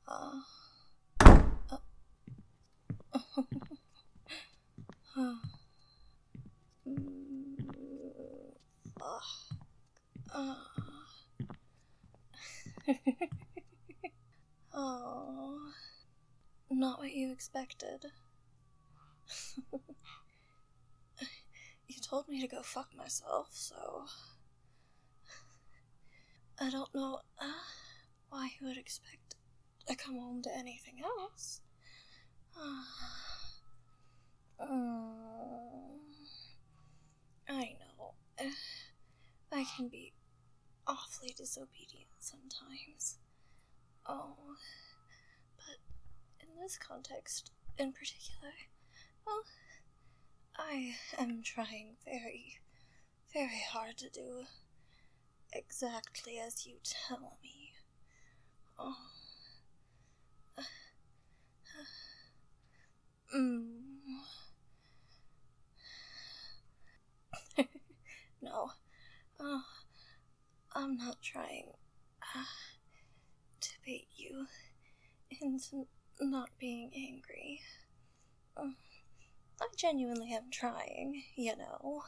Uh, Oh, not what you expected. You told me to go fuck myself, so I don't know why you would expect to come home to anything else. I know. I can be awfully disobedient sometimes. Oh, but in this context in particular, well, I am trying very, very hard to do exactly as you tell me. Oh. No. Oh, I'm not trying to bait you into not being angry. I genuinely am trying, you know.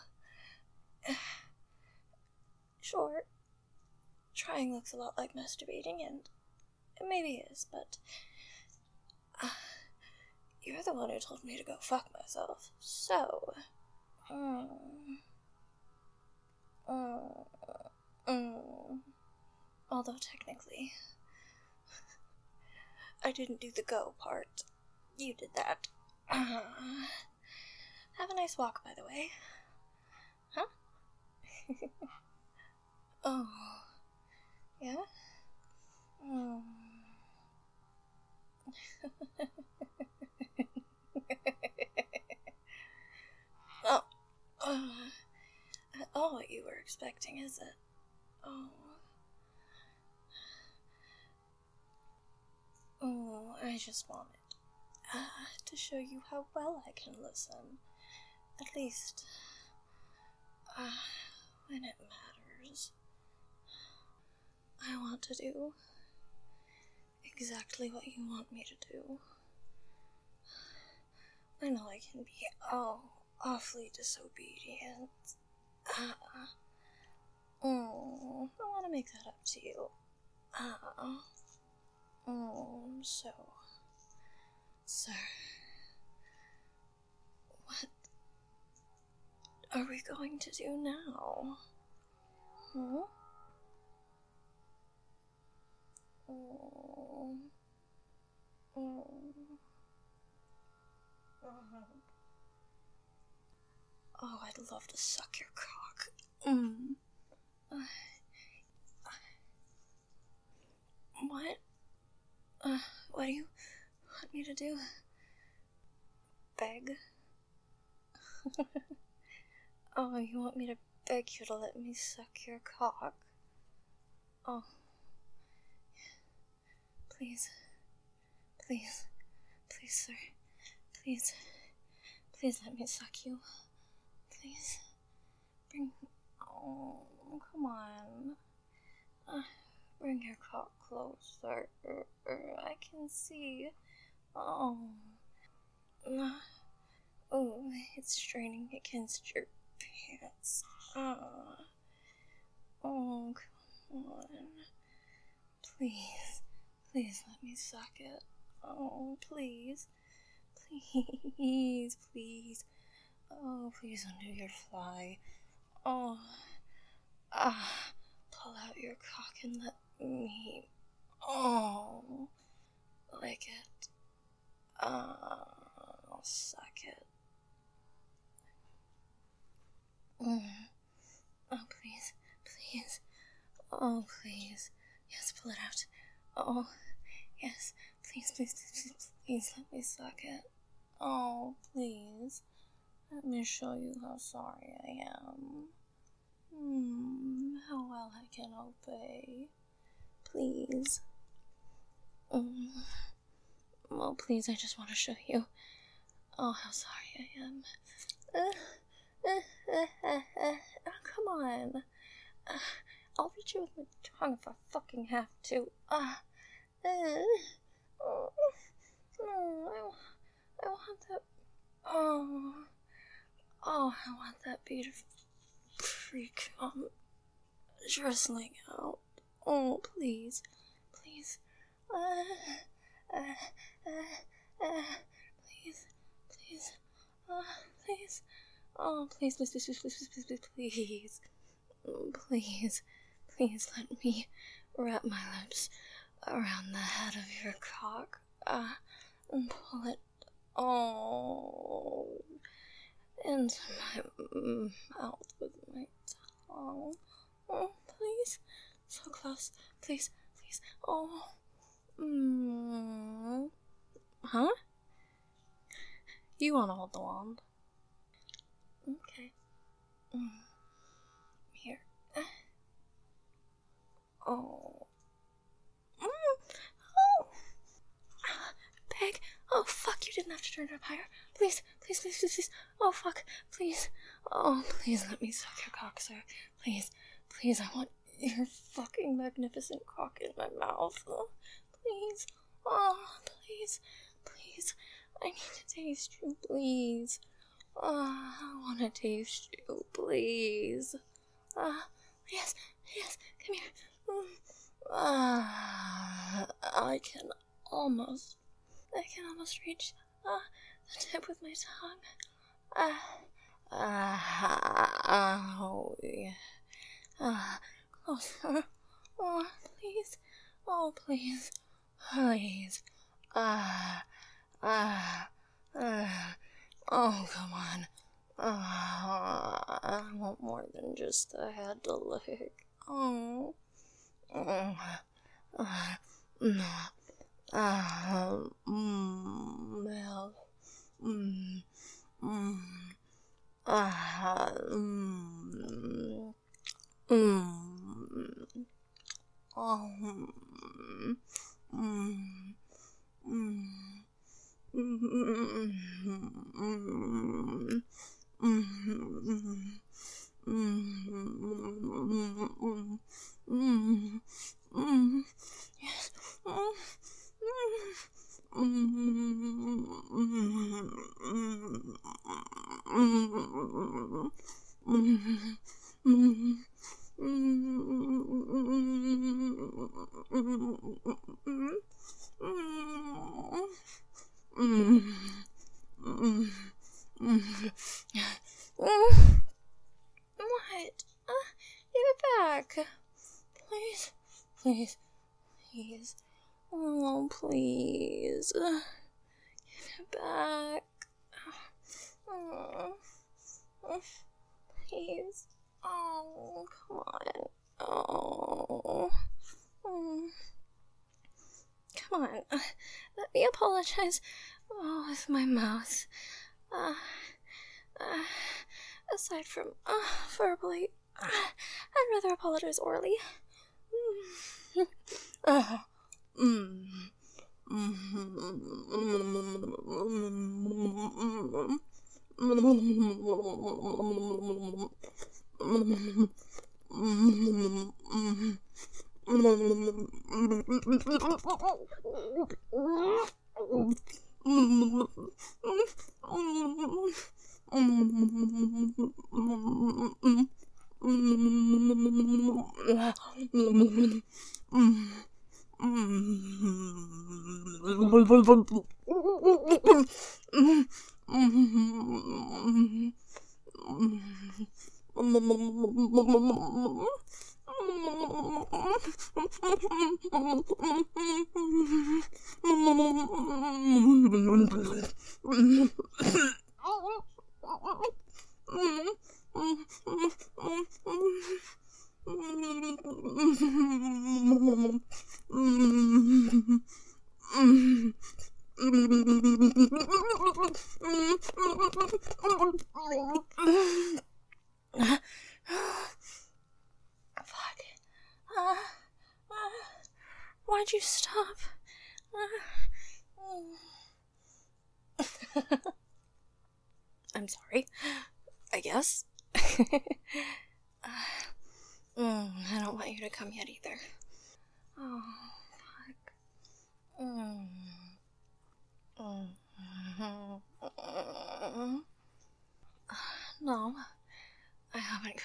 Sure, trying looks a lot like masturbating, and it maybe is, but you're the one who told me to go fuck myself, so although technically I didn't do the go part. You did that. Have a nice walk, by the way. Huh? Oh. Yeah? Oh. All what you were expecting, is it? Oh, I just wanted to show you how well I can listen. At least, when it matters. I want to do exactly what you want me to do. I know I can be awfully disobedient. I want to make that up to you. So, sir, what are we going to do now? Oh, I'd love to suck your cock. What? What do you want me to do? Beg? Oh, you want me to beg you to let me suck your cock? Oh. Please. Please. Please, sir. Please. Please let me suck you. Please. Oh, come on. Bring your cock closer. I can see. Oh, it's straining against your pants. Oh, come on. Please let me suck it. Oh, please. Oh, please undo your fly. Oh, pull out your cock and let me, lick it. I'll suck it. Oh, please. Oh, please. Yes, pull it out. Oh, yes. Please let me suck it. Oh, please. Let me show you how sorry I am. How well I can obey. Please. Well, please, I just want to show you. Oh, how sorry I am. Come on. I'll reach you with my tongue if I fucking have to. Oh, oh, I want that beautiful freak drizzling out. Oh, please, please, uh, please, please, please, oh, please, please, please, please, please, please, please, please, please, please let me wrap my lips around the head of your cock, and pull it, oh, into my mouth with my tongue. Oh, please, so close, please, please, oh, huh? You want to hold the wand? Okay. Here. Oh. Oh. Peg. Oh, fuck, you didn't have to turn it up higher. Please, please, please, please, please. Oh, fuck, please. Oh, please let me suck your cock, sir. Please, please, I want your fucking magnificent cock in my mouth. Oh, please. Oh, please, please. I need to taste you, please. I want to taste you, please. Yes, yes, come here. I can almost reach the tip with my tongue. Oh, yeah. Closer. Oh, please. Oh, please. Please. Oh, come on. I want more than just a head to lick. Oh. Milk. Yes. What? Give it back. Please, please, please. Oh, please. Give it back. Please. Oh, come on. Oh. Come on. Let me apologize. Oh, with my mouth. Aside from verbally, I'd rather apologize orally. Why'd you stop? I'm sorry. I guess. I don't want you to come yet either. Oh, fuck.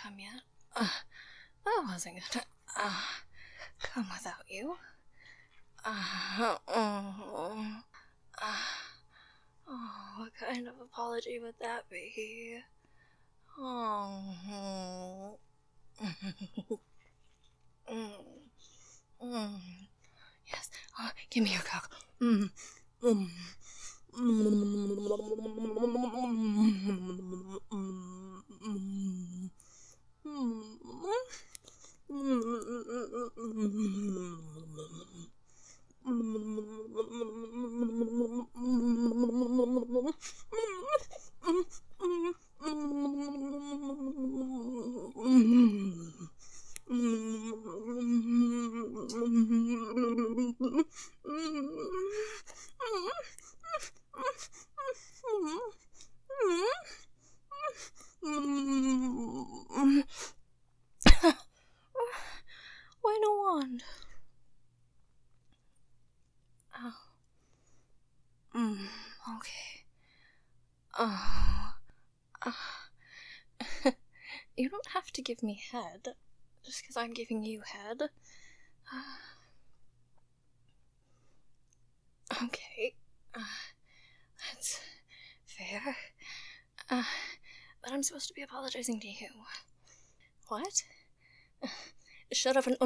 come yet. I wasn't gonna, come without you. What kind of apology would that be? Oh. Yes. Give me your cock. Why no wand? Okay. You don't have to give me head, just because I'm giving you head. Okay. That's fair. But I'm supposed to be apologizing to you. What? Shut up and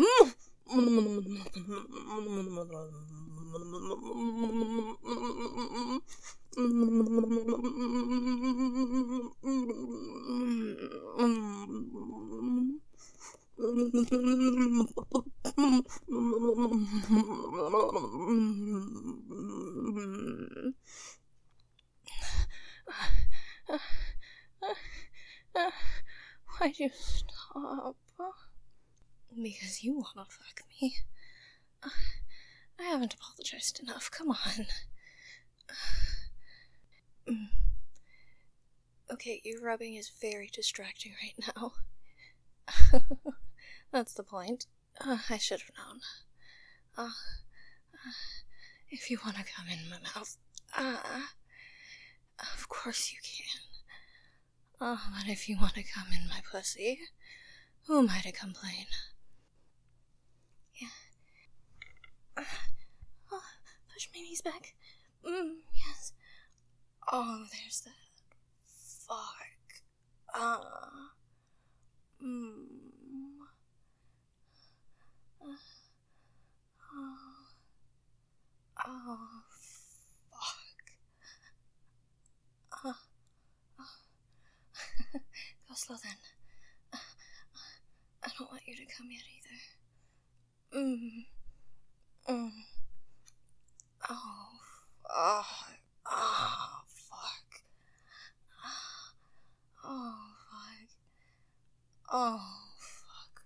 Why'd you stop? Because you wanna fuck me. I haven't apologized enough, come on. Okay, your rubbing is very distracting right now. That's the point. I should have known. If you wanna come in my mouth, of course you can. But if you wanna come in my pussy, who am I to complain? Yeah. Push my knees back. Yes. Oh, there's that. Fuck. Fuck. Go slow then. I don't want you to come yet either. Oh, fuck. Oh, fuck. Oh, fuck.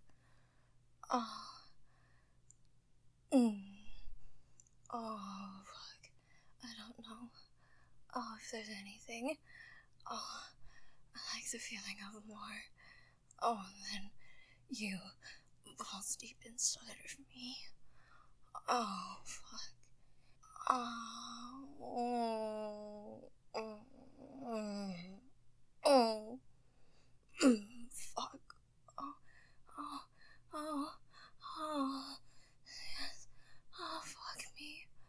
Oh, fuck. I don't know. If there's anything. I like the feeling of more. Than you balls deep inside of me. Oh, fuck. Fuck. Yes. Fuck me.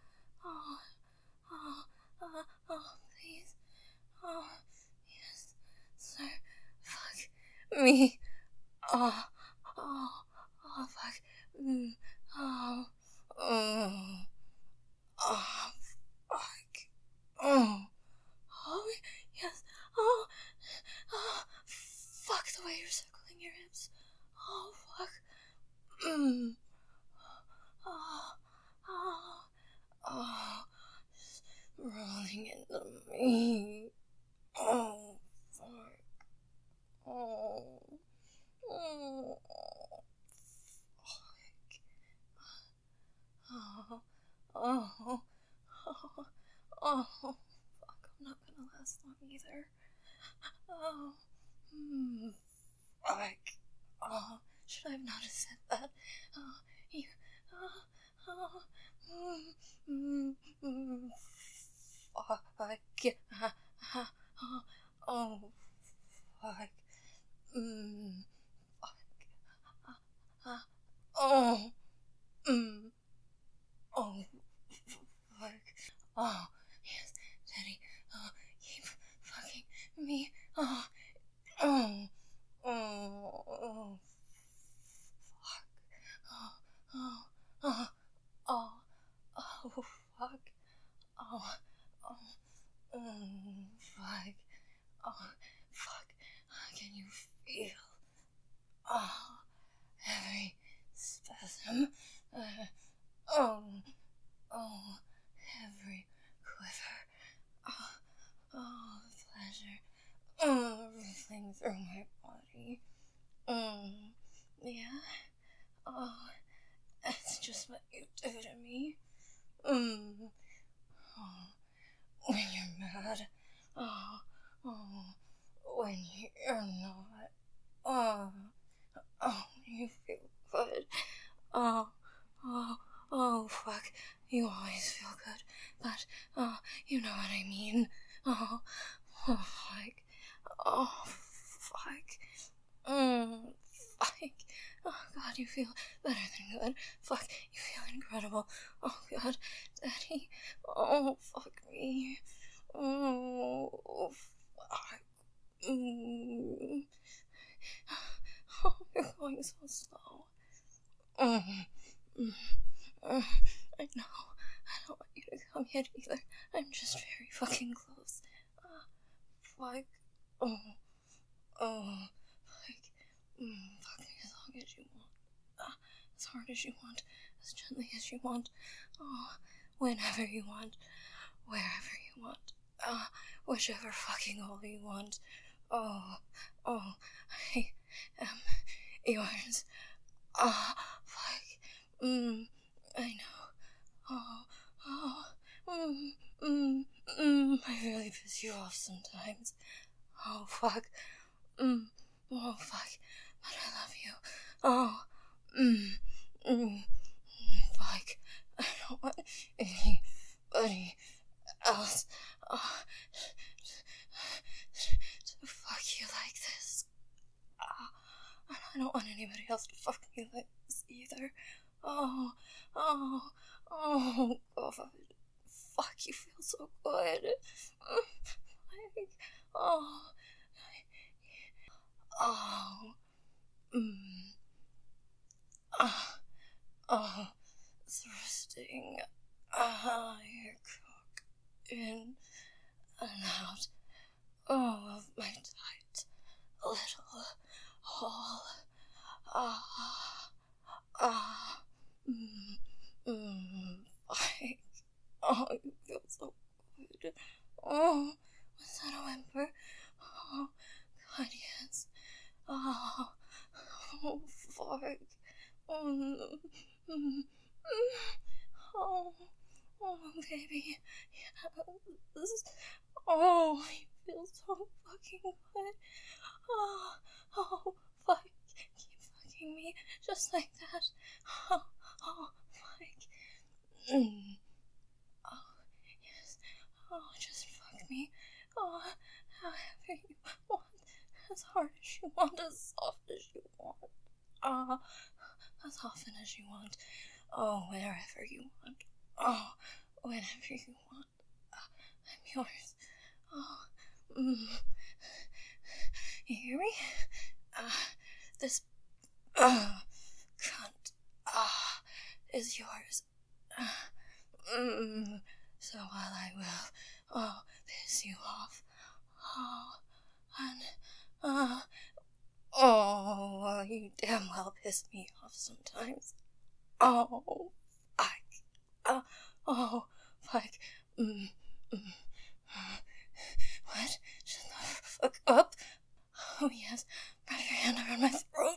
Please. Yes. Sir, fuck me. Fuck. Fuck. Yes. Fuck the way you're circling your hips. Fuck. Just rolling into me. Fuck. Fuck, I'm not gonna last long either. Fuck. Should I have not have said that? You. Fuck. Fuck. fuck. Oh, fuck. Oh, fuck. Can you feel? Oh, every spasm. Every quiver. The pleasure. Rippling through my body. Yeah. That's just what you do to me. When you're mad. When you're not. You feel good. Fuck. You always feel good. But, you know what I mean. Fuck. Fuck. Fuck. Oh, God, you feel better than good. Fuck, you feel incredible. Oh, God, Daddy. Oh, fuck me. Oh, fuck. Oh, you're going so slow. I know. I don't want you to come yet either. I'm just very fucking close. Fuck. Fuck. Fuck me as long as you want. As hard as you want. As gently as you want. Whenever you want. Wherever you want. Whichever fucking hole you want. I am yours. Fuck. I know. I really piss you off sometimes. Oh, fuck. Oh, fuck. But I love you. Fuck. I don't want anybody else to fuck you like this. I don't want anybody else to fuck me like this either. God. Fuck, you feel so good. Thrusting your cock in and out of my tight little hole. You feel so good. Was that a whimper? Oh, God, yes. Fuck. Baby. Yes. You feel so fucking good. Fuck. Keep fucking me just like that. Fuck. Yes. Just fuck me. However you want. As hard as you want. As soft as you want. As often as you want. Wherever you want. Whenever you want. I'm yours. You hear me? This cunt is yours. So while I will piss you off, you damn well piss me off sometimes. Fuck. Fuck. What? Shut the fuck up. Oh, yes. Wrap your hand around my throat.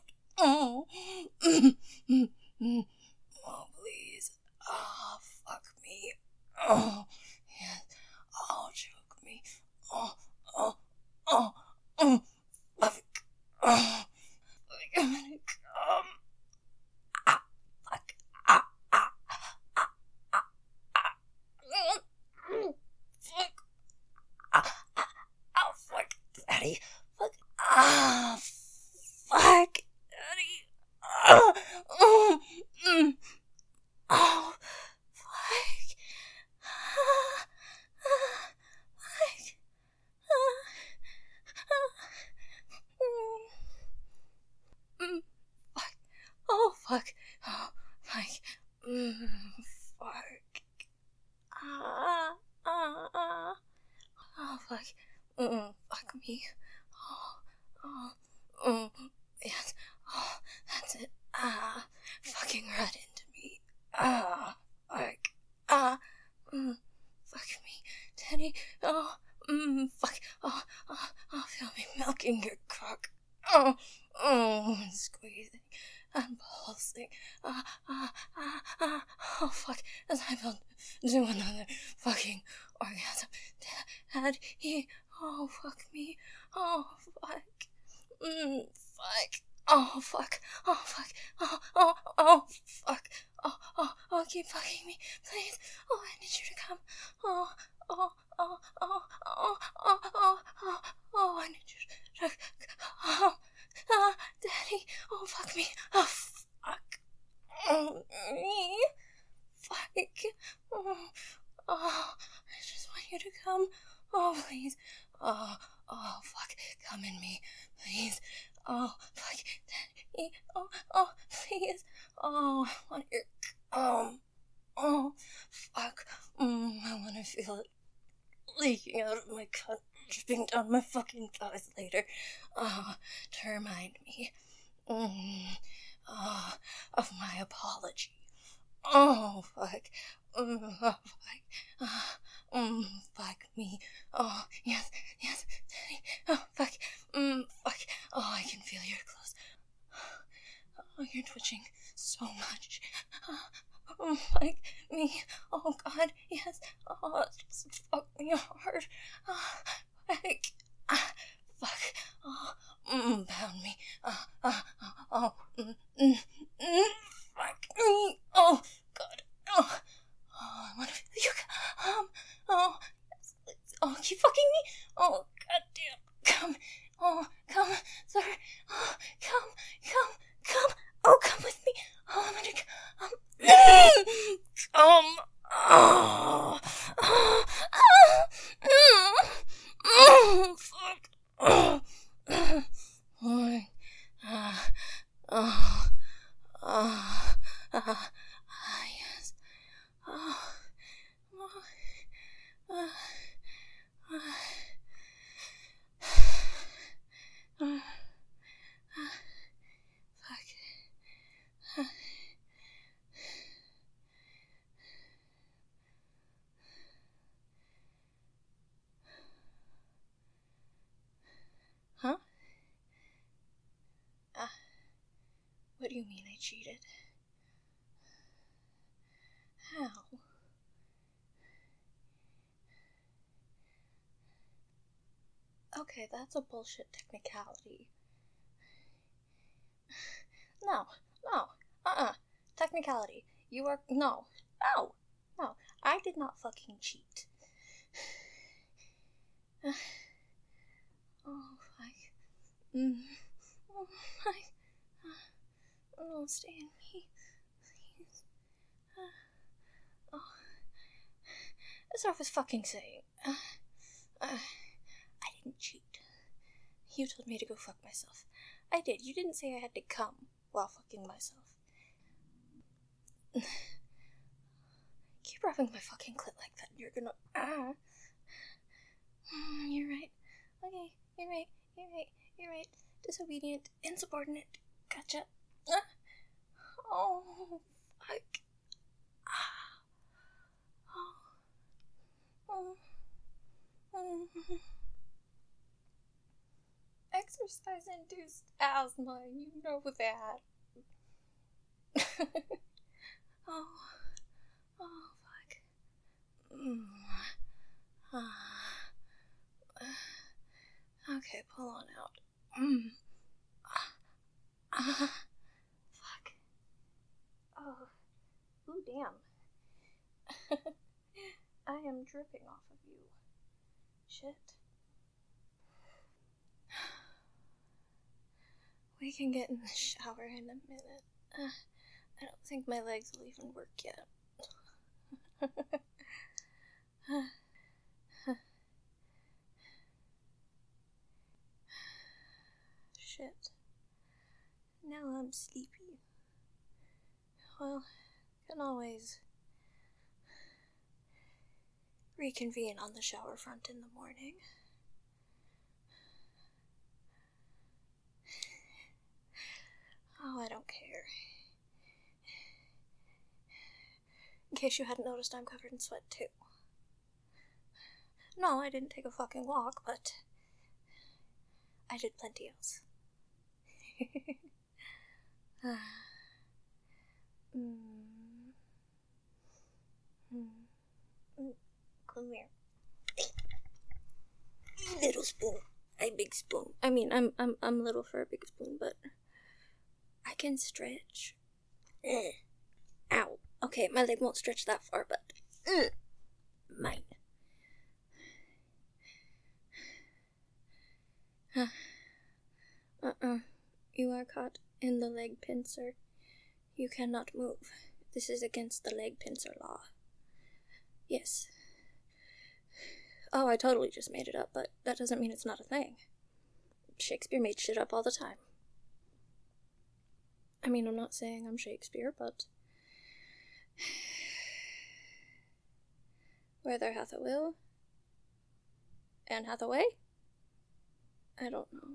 Please. Fuck me. Yes. Choke me. Fuck. I'm gonna come. Fuck. Fuck. Fuck. Daddy. Fuck. Fuck. Daddy. Fuck. me. Oh, yes. Oh, that's it. Fucking right into me. Fuck me, Teddy. Fuck. Feel me milking your cock. Squeezing and pulsing. Fuck. As I will do another fucking orgasm. Daddy. Oh, fuck me. Oh, fuck. Fuck. Oh, fuck. Oh, fuck. Fuck. Keep fucking me, please. Oh, I need you to come. I need you to come. Daddy. Oh, fuck me. Oh, fuck. Me. Fuck. I just want you to come. Oh, please. Oh, fuck. Come in me, please. Oh, fuck. Daddy. Oh, please. Oh, I want your... Oh, fuck. I want to feel it leaking out of my cunt, dripping down my fucking thighs later. To remind me. Of my apology. Oh, fuck. Fuck. Fuck me. Oh, yes, Daddy. Oh, fuck. Fuck. Oh, I can feel your clothes. Oh, you're twitching so much. Fuck me. Oh, God, yes. Oh, just fuck me hard. Fuck. Fuck. Pound me. Fuck me. Oh, God. I want to feel you come. Oh, yes, please. Oh, keep fucking me. Oh, goddamn. Come. Oh, come. Sorry. Oh, come. Oh, come with me. Oh, I'm gonna come. Fuck. Yes. Fuck. Huh? What do you mean I cheated? How? Okay, that's a bullshit technicality. No. Technicality. You are... No. I did not fucking cheat. Oh, fuck. Oh, fuck. Oh, stay in me, please. That's what I was fucking saying. I didn't cheat. You told me to go fuck myself. I did. You didn't say I had to come while fucking myself. Keep rubbing my fucking clit like that. You're gonna... You're right. Okay, you're right. Disobedient, insubordinate. Gotcha. Oh, fuck. Exercise-induced asthma, you know that. Oh, fuck. Okay, pull on out. Fuck. Oh. Ooh, damn. I am dripping off of you. Shit. We can get in the shower in a minute. I don't think my legs will even work yet. Shit. Now I'm sleepy. Well, can always reconvene on the shower front in the morning. Oh, I don't care. In case you hadn't noticed, I'm covered in sweat, too. No, I didn't take a fucking walk, but I did plenty else. Come here. Little spoon. I big spoon. I mean, I'm little for a big spoon, but I can stretch. Ow. Okay, my leg won't stretch that far, but mine. You are caught in the leg pincer. You cannot move. This is against the leg pincer law. Yes. Oh, I totally just made it up, but that doesn't mean it's not a thing. Shakespeare made shit up all the time. I mean, I'm not saying I'm Shakespeare, but where there hath a will, and hath a way? I don't know.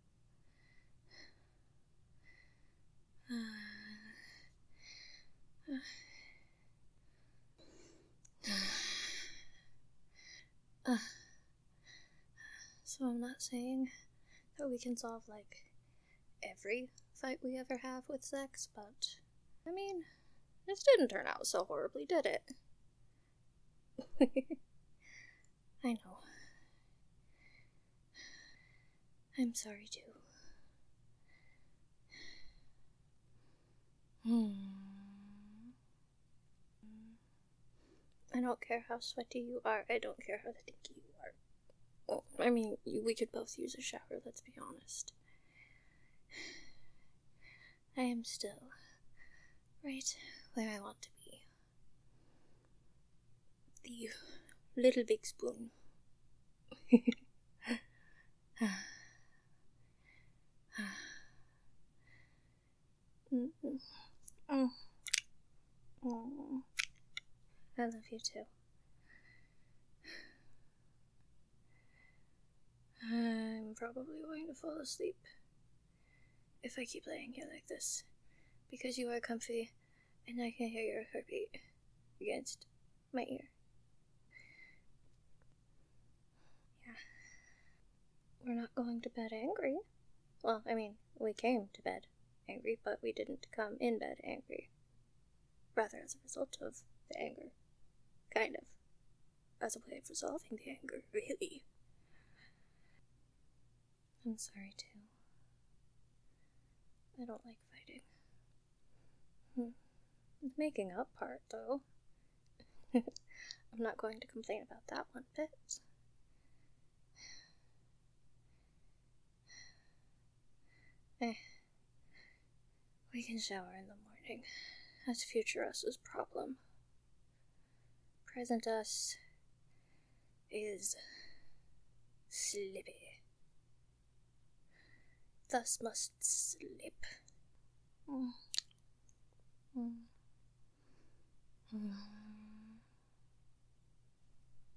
So I'm not saying that we can solve, like, every fight we ever have with sex, but, I mean, this didn't turn out so horribly, did it? I know. I'm sorry, too. I don't care how sweaty you are. I don't care how stinky you are. Well, I mean, we could both use a shower, let's be honest. I am still right where I want to be. The little big spoon. I love you too. I'm probably going to fall asleep if I keep laying here like this, because you are comfy and I can hear your heartbeat against my ear. Yeah. We're not going to bed angry. Well, I mean, we came to bed angry, but we didn't come in bed angry. Rather as a result of the anger. Kind of. As a way of resolving the anger, really. I'm sorry, too. I don't like fighting. The making up part, though. I'm not going to complain about that one bit. We can shower in the morning. That's future us's problem. Present us is slippy. Thus must slip.